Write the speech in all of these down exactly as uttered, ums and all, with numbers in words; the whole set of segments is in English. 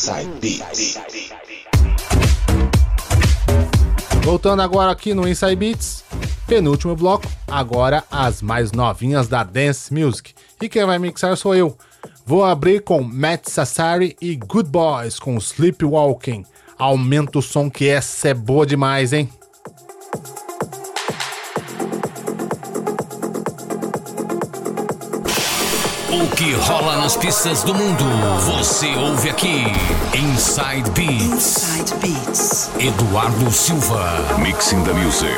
Inside Beats. Voltando agora aqui no Inside Beats, penúltimo bloco, agora as mais novinhas da Dance Music. E quem vai mixar sou eu. Vou abrir com Matt Sassari e Good Boys com Sleepwalking. Aumenta o som que essa é boa demais, hein? O que rola nas pistas do mundo, você ouve aqui. Inside Beats. Inside Beats. Eduardo Silva. Mixing the music.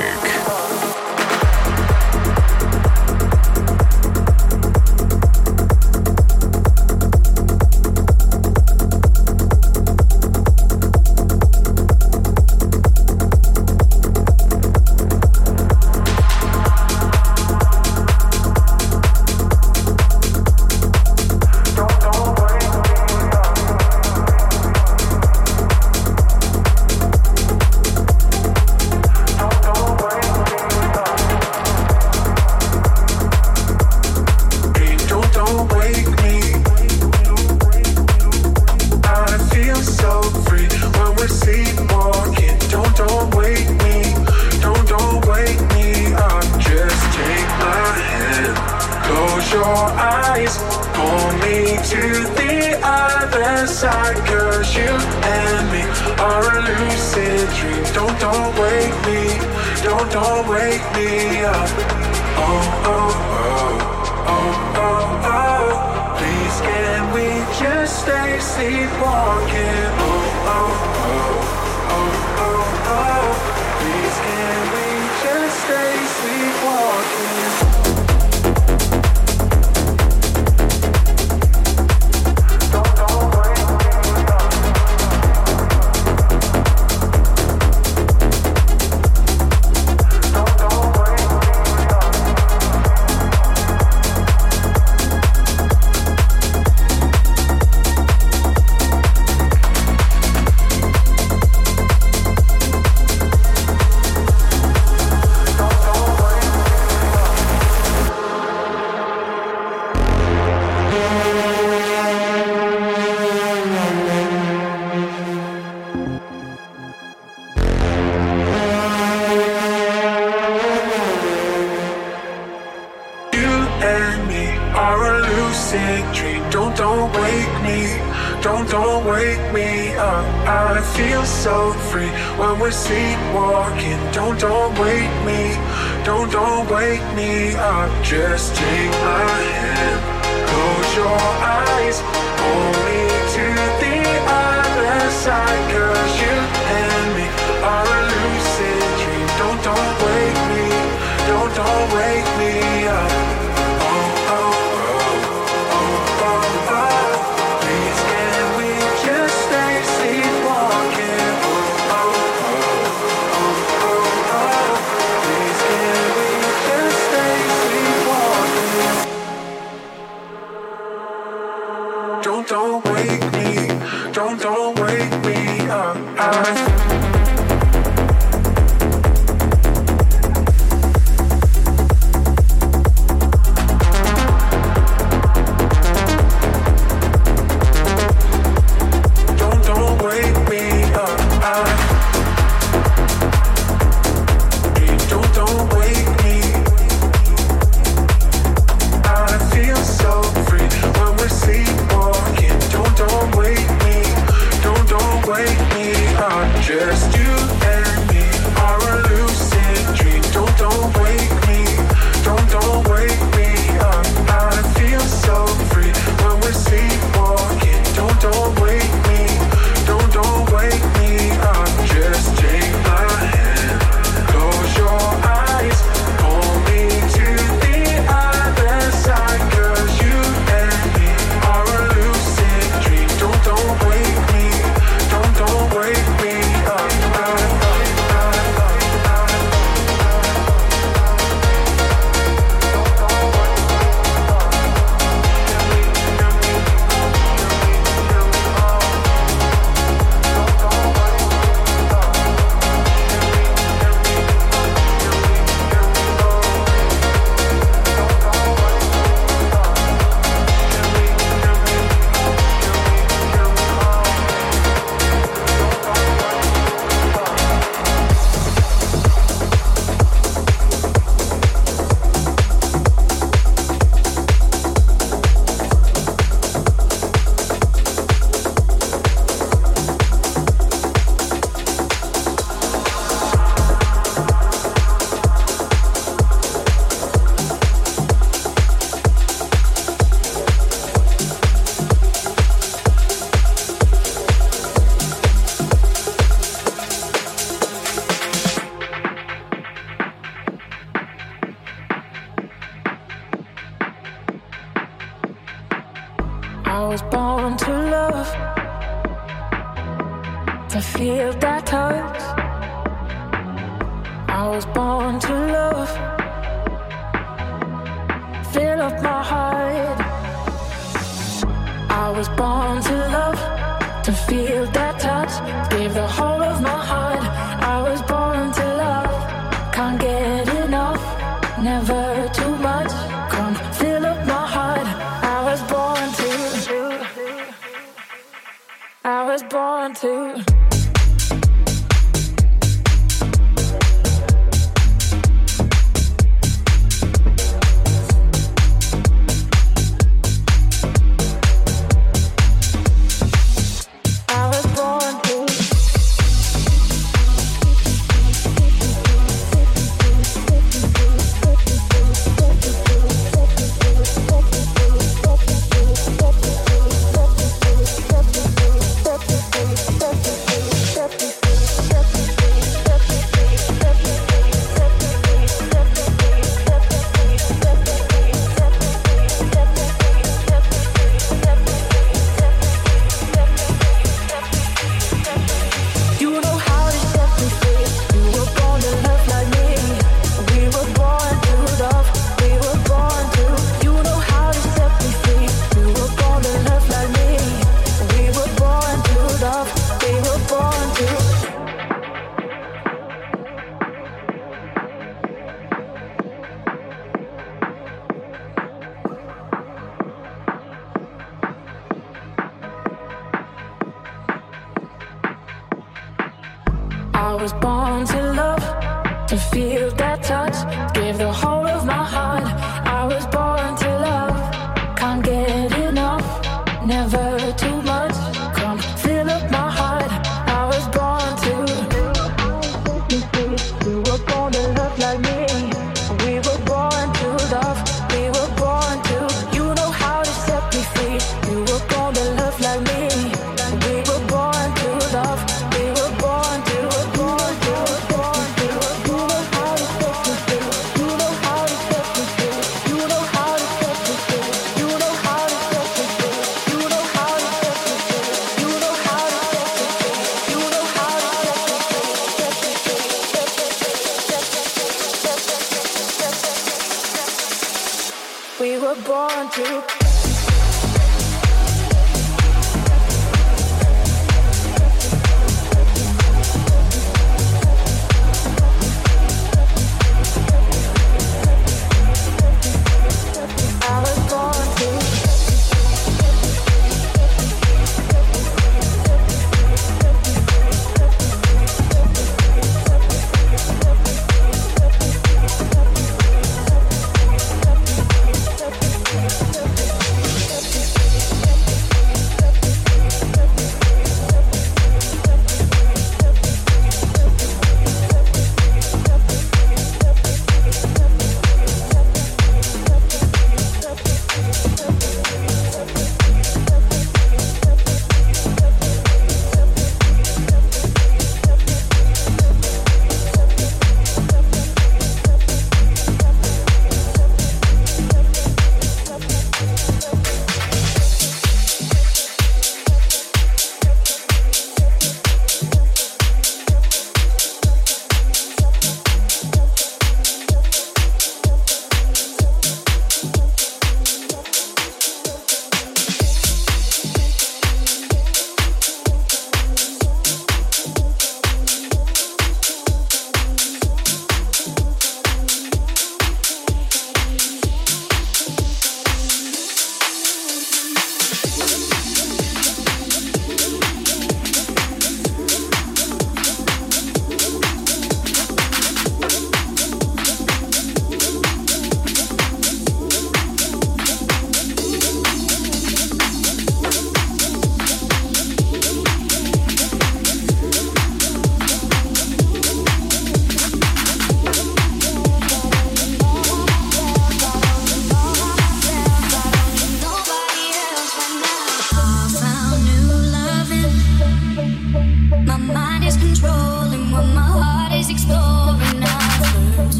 I was born to love, to feel that touch. I was born to love, fill up my heart. I was born to love, to feel that touch. Gave the whole of my heart. I was born to love, can't get enough, never too much. Come fill up my heart. I was born to, I was born to. I was born to love, to feel that touch. Gave the whole of my heart. I was born to love, can't get enough, never too much. Come fill up my heart. I was born to. You were born to love like me. We were born to love. We were born to. You know how to set me free. You were born to love like me. We were born to love. We were born to. We were born to.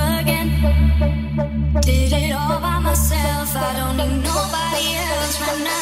Did it all by myself, I don't need nobody else right now.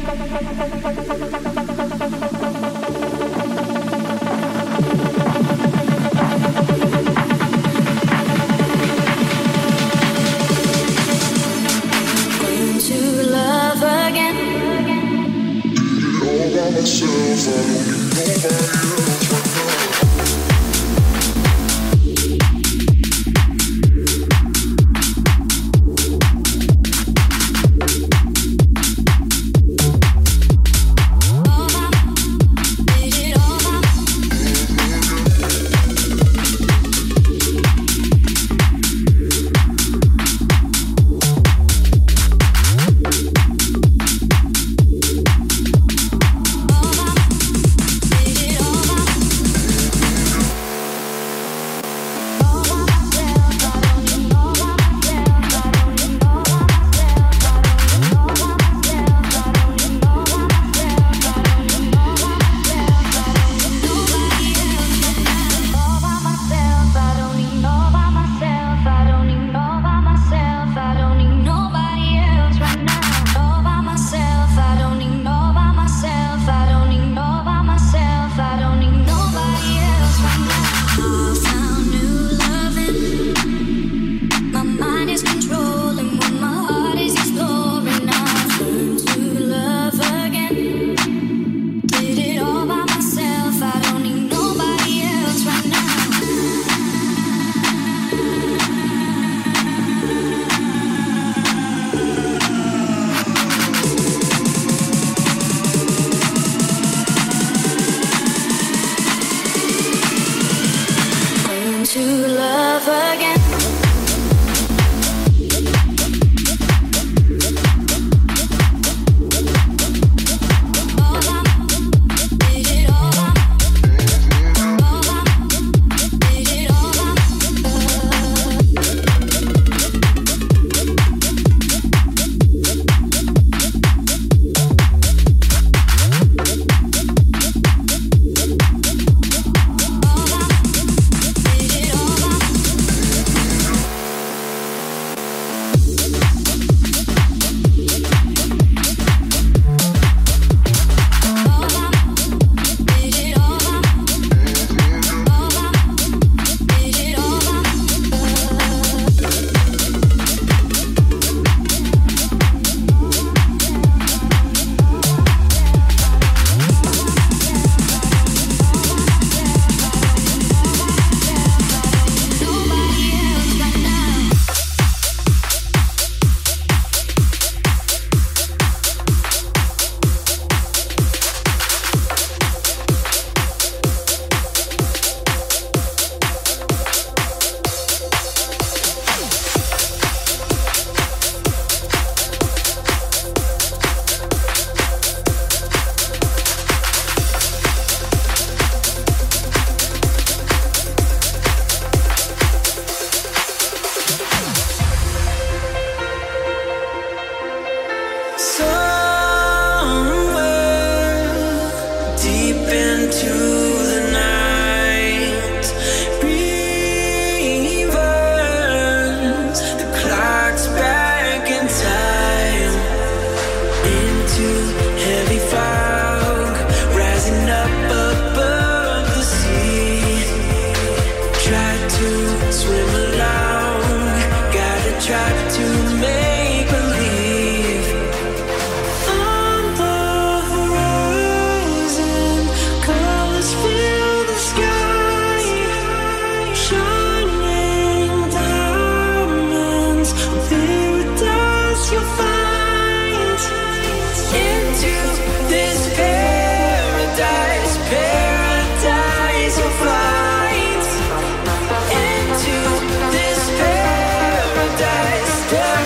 Paradise.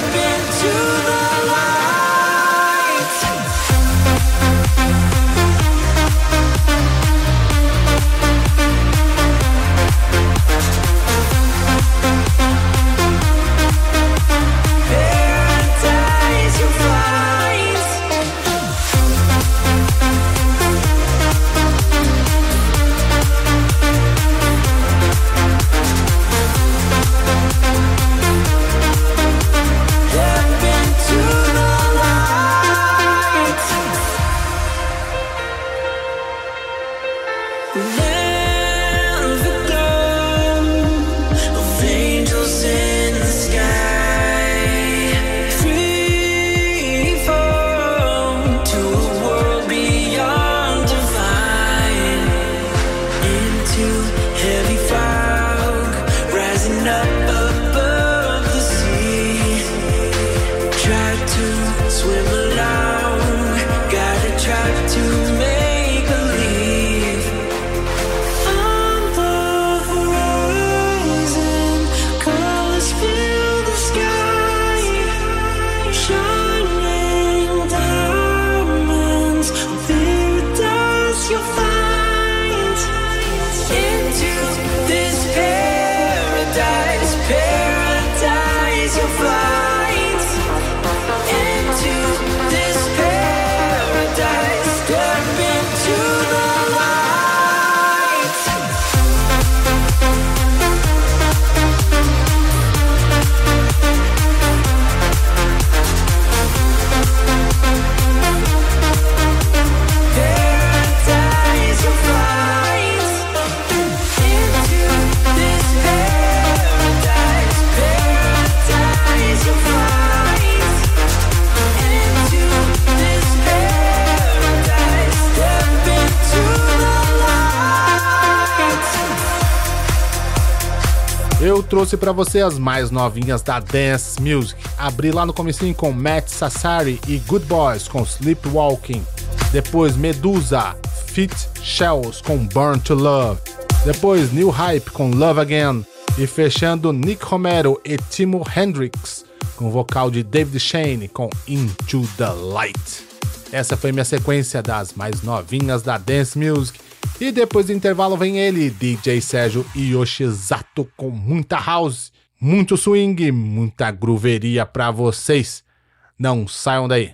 Eu trouxe pra você as mais novinhas da Dance Music. Abri lá no comecinho com Matt Sassari e Good Boys com Sleepwalking. Depois Medusa, Fit Shells com Burn to Love. Depois New Hype com Love Again. E fechando Nick Romero e Timo Hendrix com o vocal de David Shane com Into the Light. Essa foi minha sequência das mais novinhas da Dance Music. E depois do intervalo vem ele, D J Sérgio Yoshizato, com muita house, muito swing, muita grooveria pra vocês. Não saiam daí.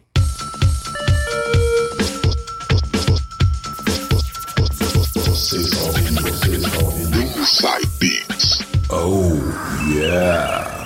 Inside Beats. Oh, yeah.